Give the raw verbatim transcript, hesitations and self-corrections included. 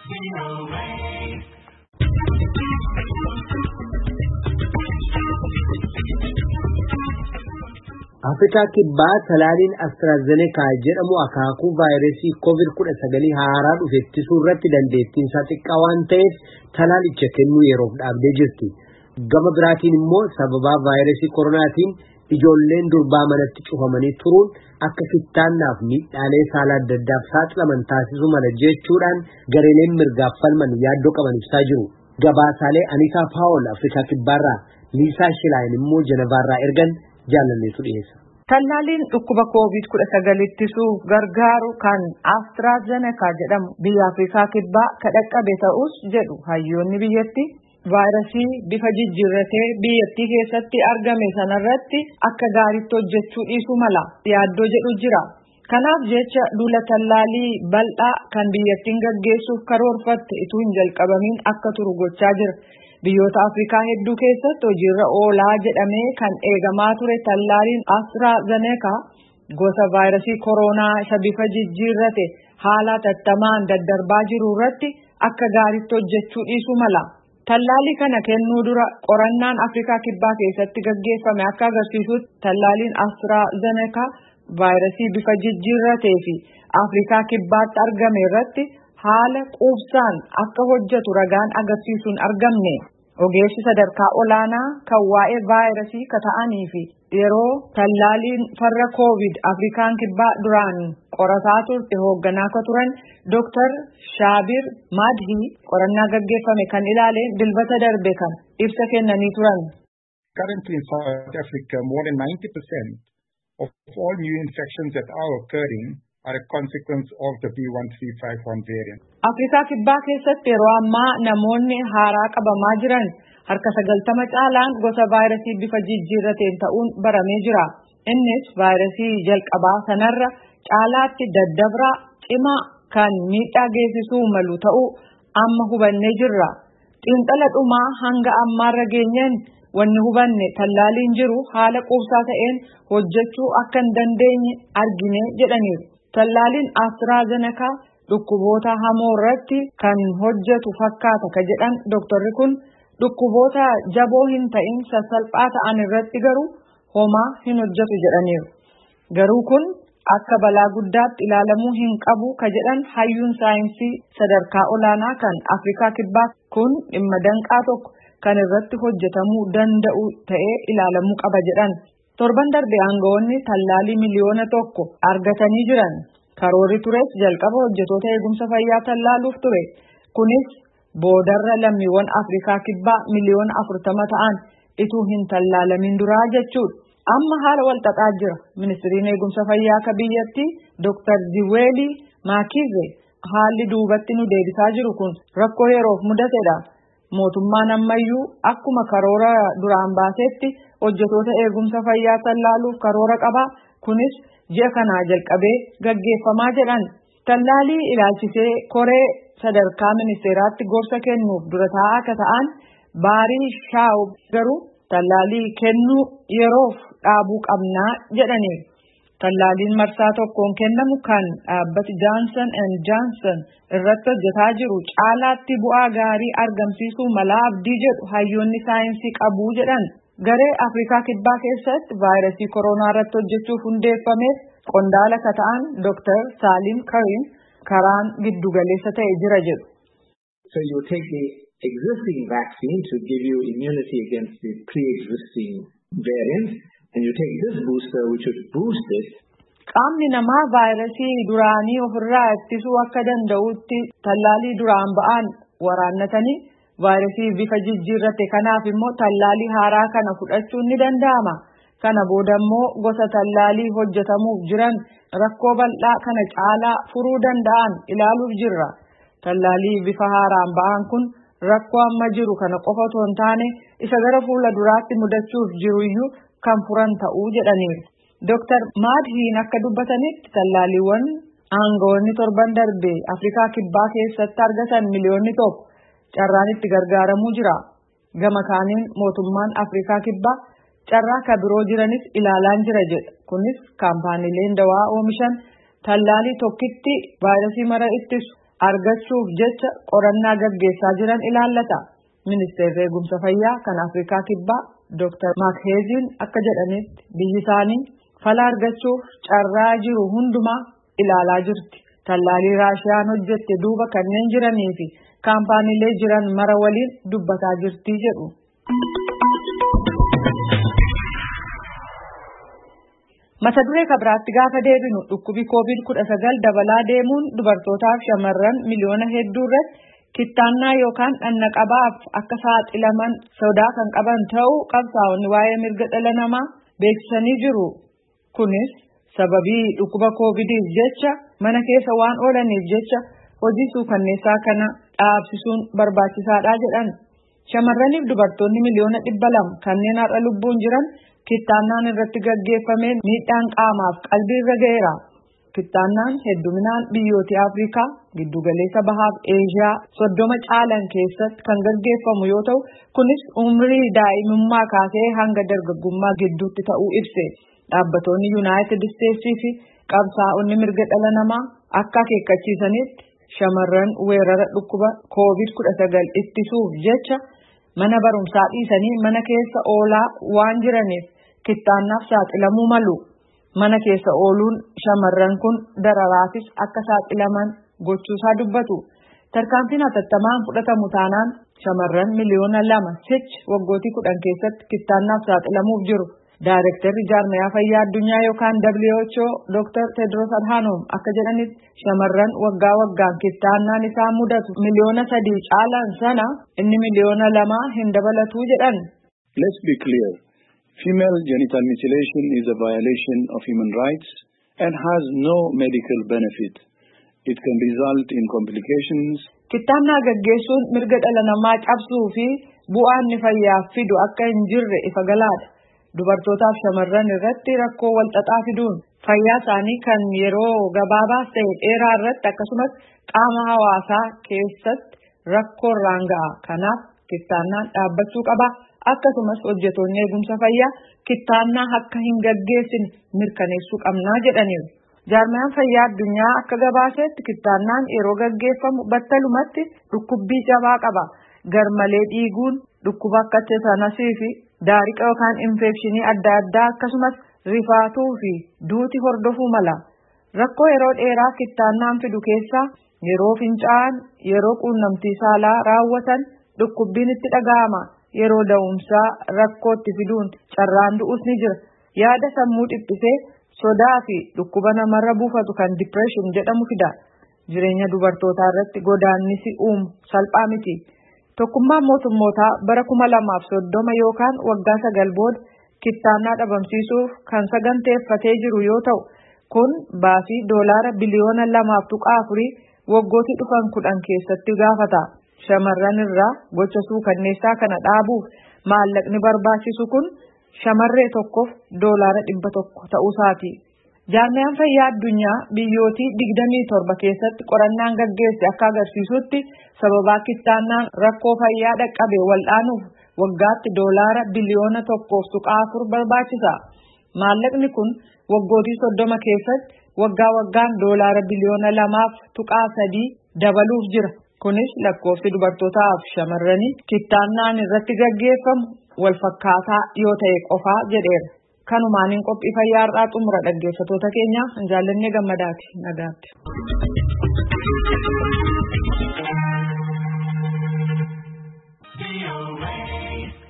Afrikaa kibbaa talaaliin AstraZeneca jedhamu akaakuu vaayirasii COVID kudha sagal haaraa dhufe ittisuu irratti dandeettiin isaa xiqqaa waan ta'eef talaalicha kennuu yeroof dhaabdee jirti. Gama biraatiin immoo sababa vaayirasii koronaatiin ijoolleen durbaa manatti cufamanii turuun akka kittaannaaf miidhaalee saala adda addaaf saaxilaman taasisuu mala jechuudhaan gareeleen mirgaaf falman yaaddoo qaban ibsaa jiru. Gabaasaalee Aniitaa Paawol Afrikaa kibbaarraa, Liisaa Shilaayin immoo Jenevaarraa ergan jaalalleetu dhiyeessa. Talaaliin dhukkuba COVID kudha sagal ittisuuf gargaaru kan AstraZeneca jedhamu biyya Afrikaa kibbaa kadhaqqabe ta'us jedhu hayyoonni biyyatti vaayirasii bifa jijjiirratee biyyattii keessatti argame sanarratti akka gaariitti hojjechuu dhiisuu mala yaaddoo jedhu jira. Kanaaf jecha duula tallaalii bal'aa kan biyyattiin gaggeessuuf karoorfatte ituu hin jalqabamin akka turu gochaa jira. Biyyoota Afrikaa hedduu keessatti hojiirra oolaa jedhamee kan eegamaa ture tallaaliin AstraZeneca gosa vaayirasii koronaa isa bifa jijjiirrate haala tattamaan daddarbaa jiru irratti akka gaariitti hojjechuu dhiisuu mala. Tallaalii kana kennuu dura qorannaan Afrikaa kibbaa keessatti gaggeeffame akka agarsiisutti tallaaliin AstraZeneca vaayirasii bifa jijjiirratee fi Afrikaa kibbaatti argame irratti haala quubsaan akka hojjetu ragaan agarsiisuun argamne. Ogeessi sadarkaa olaanaa kan waa'ee vaayirasii kata'anii fi yeroo tallaaliin farra COVID Afrikaan kibbaa duraan qorataa turte hoogganaa akka turan Doctor Shaabir Madhi qorannaa gaggeeffame kan ilaaleen dilbata darbe kan ibsa kennanii turan. Currently in South Africa, more than ninety percent of all new infections that are occurring are a consequence of the B one three five one variant. Afrikaa kibbaa keessatti yeroo ammaa namoonni haaraa qabamaa jiran harka sagaltama caalaan gosa vaayirasii bifa jijjiirrateen ta'uun baramee jira. Innis vaayirasii jalqabaa sanarra caalaatti daddabraa cimaa kan miidhaa geessisuu malu ta'uu amma hubannee jirra. Xiinxala dhumaa hanga ammaarra geenyeen wanni hubanne tallaaliin jiru haala quubsaa ta'een hojjechuu akka hin dandeenye argine jedhaniiru. Tallaaliin AstraZeneca dhukkuboota hamoo irratti kan hojjetu fakkaata ka jedhan doktorri kun dhukkuboota jaboo hin ta'in sassalphaa ta'an irratti garuu homaa hin hojjetu jedhaniiru. Garuu kun akka balaa guddaatti ilaalamuu hin qabu ka jedhan hayyuun saayinsii sadarkaa olaanaa kan Afrikaa kibbaa kun dhimma danqaa tokko kan irratti hojjetamuu danda'u ta'ee ilaalamuu qaba jedhan. Torban darbe aangawoonni tallaalii miliyoona tokko argatanii jiran. Karoorri tures jalqaba hojjetoota eegumsa fayyaa tallaaluuf ture. Kunis boodarra lammiiwwan Afrikaa kibbaa miliyoona afurtama ta'an ituu hin tallaalamin duraa jechuudha. Amma haala walxaxaa jira. Ministiriin eegumsa fayyaa akka biyyattii Doctor Ziweli Makize haalli duubatti nu deebisaa jiru kun rakkoo yeroof mudatedha. Mootummaan ammayyuu akkuma karoora duraan baasetti hojjetoota eegumsa fayyaa tallaaluuf karoora qaba. Kunis ji'a kanaa jalqabee gaggeeffamaa jedhan. Tallaalii ilaalchisee koree sadarkaa ministeeraatti gorsa kennuuf dura taa'aa akka ta'an Baarii Shaawub garuu tallaalii kennuu yeroof dhaabuu qabnaa jedhaniiru. Tallaaliin marsaa tokkoon kennamu kan dhaabbati Johnson and Johnson irratti hojjetaa jiru caalaatti bu'aa gaarii argamsiisuu mala abdii jedhu hayyoonni saayinsii qabu jedhan. Garee Afrikaa kibbaa keessatti vaayirasii koronaa irratti hojjechuuf hundeeffameef qondaala ka ta'an Doctor Salim Karim karaan giddugaleessa ta'e jira jedhu. So you take the existing vaccine to give you immunity against the pre-existing variant, and you take this booster which would boost it. Qaamni namaa vaayirasii duraanii ofirraa ittisuu akka danda'utti tallaalii duraan ba'an waraannatanii vaayirasii bifa jijjiirrate kanaaf immoo tallaalii haaraa kana fudhachuun ni danda'ama. Kana booda immoo gosa tallaalii hojjetamuuf jiran rakkoo bal'aa kana caalaa furuu danda'an ilaaluuf jirra. Tallaalii bifa haaraan ba'an kun rakkoo amma jiru kana qofa otoo hin taane isa gara fuula duraatti mudachuuf jiru iyyuu kan furan ta'uu jedhaniiru. Doctor Madhiin akka dubbatanitti tallaaliiwwan aangawoonni torban darbe Afrikaa kibbaa keessatti argatan miliyoonni tokko carraan itti gargaaramuu jira. Gama kaaniin mootummaan Afrikaa kibbaa carraa ka biroo jiranis ilaalaan jira jedha. Kunis kaampaaniileen dawaa oomishan tallaalii tokkitti vaayirasii mara ittisu argachuuf jecha qorannaa gaggeessaa jiran ilaallata. Ministeerri eegumsa fayyaa kan Afrikaa Kibbaa Doctor Makheziin akka jedhanitti biyyi isaanii fala argachuuf carraa jiru hundumaa ilaalaa jirti. Tallaalii Raashiyaan hojjette duuba kanneen jiranii fi kaampaaniilee jiran mara waliin dubbataa jirti jedhu. Mata duree kabiraatti gaafa deebinu dhukkubi koovid kudha sagal dabalaa deemuun dubartootaaf shamarran miliyoona hedduu irratti kittaannaa yookaan dhannaqabaaf akka saaxilaman sodaa kan qaban ta'uu qabsaa'onni waa'ee mirga dhala namaa beeksisanii jiru. Kunis sababii dhukkuba koovidiif jecha mana keessa waan oolaniif jecha hojii suukanneessaa kana dhaabsisuun barbaachisaadha jedhan. Shamarraniif dubartoonni miliyoona dhibba lama kanneen har'a lubbuun jiran kittaannaan irratti gaggeeffameen miidhaan qaamaaf qalbii irra ga'eera. Kittaannaan hedduminaan biyyoota Afrikaa, giddugaleessa bahaaf Eeshiyaa soddoma caalan keessatti kan gaggeeffamu yoo ta'u, kunis umrii daa'imummaa kaasee hanga dargaggummaa gidduutti ta'uu ibse. Dhaabbattoonni Yuunaayitid Isteetsii fi qabsaa'onni mirga dhala namaa akka akeekkachiisanitti shamarran weerara dhukkuba koovid kudha sagal ittisuuf jecha mana barumsaa dhiisanii mana keessa oolaa waan jiraniif kittaannaaf saaxilamuu malu. Mana keessa ooluun shamarran kun dararaafis akka saaxilaman gochuusaa dubbatu. Tarkaanfiin hatattamaan fudhatamu taanaan shamarran miliyoona lama sichi waggootii kudhan keessatti kittaannaaf saaxilamuuf jiru. Daayirektarri jaarmayaa fayyaa addunyaa yookaan W H O Doctor Tedros Adhanom akka jedhanitti shamarran waggaa waggaan kittaannaan isaa mudatu miliyoona sadii caalan sana inni miliyoona lama hin dabalatu jedhan. Let's be clear. Female genital mutilation is a violation of human rights and has no medical benefit. It can result in complications. Kittaannaa gaggeessuun mirga dhala namaa cabsuu fi bu'aan ni fayyaaf fidu akka hin jirre ifa galaadha. Dubartootaaf shamarran irratti rakkoo walxaxaa fiduun fayyaa isaanii kan yeroo gabaabaas ta'e dheeraa irratti akkasumas qaama hawaasaa keessatti rakkoo irraan ga'a. Kanaaf kittaannaan dhaabbachuu qaba. Akkasumas hojjettoonni eegumsa fayyaa kittaannaa akka hin gaggeessine mirkaneessuu qabnaa jedhaniiru. Jaarmayaan fayyaa addunyaa akka gabaasetti kittaannaan yeroo gaggeeffamu battalumatti dhukkubbii jabaa qaba. Garmalee dhiiguun dhukkuba akka teetanasii fi daariqa yookaan infekshinii adda addaa akkasumas rifaatuu fi duuti hordofuu mala. Rakkoo yeroo dheeraa kittaannaan fidu keessaa yeroo fincaa'an, yeroo quunnamtii saalaa raawwatan dhukkubbiin itti dhaga'ama. Yeroo da'umsaa rakkootti fiduun carraan du'us ni jira. Yaada sammuu dhiphisee sodaa fi dhukkuba namarra buufatu kan depression jedhamu fida. Jireenya dubartootaa irratti godaannisi uumu salphaa miti. Tokkummaan mootummootaa bara kuma lamaaf soddoma yookaan waggaa sagal booda kittaannaa dhabamsiisuuf kan saganteeffatee jiru yoo ta'u, kun baasii doolaara biliyoona lamaaf tuqaa afurii waggootii dhufan kudhan keessatti gaafata. Shamarran irraa gocha suukanneessaa kana dhaabuuf maallaqni barbaachisu kun shamarree tokkoof doolaara dhibba tokko ta'uusaati. Jaarmayaan fayyaa addunyaa biyyootii digdamii torba keessatti qorannaan gaggeesse akka agarsiisutti sababaa kittaannaan rakkoo fayyaa dhaqqabe wal'aanuuf waggaatti doolaara biliyoona tokkoof tuqaa afur barbaachisa. Maallaqni kun waggootii soddoma keessatti waggaa waggaan doolaara biliyoona lamaaf tuqaa sadii dabaluuf jira. Kunis lakkoofsi dubartootaaf shamarranii kittaannaan irratti gaggeeffamu wal fakkaataa yoo ta'e qofaa jedheera. Kanumaaniin qophii fayyaa irraa xumura dhaggeeffattoota keenya Jaallannee Gammadaati nagaatti. V O A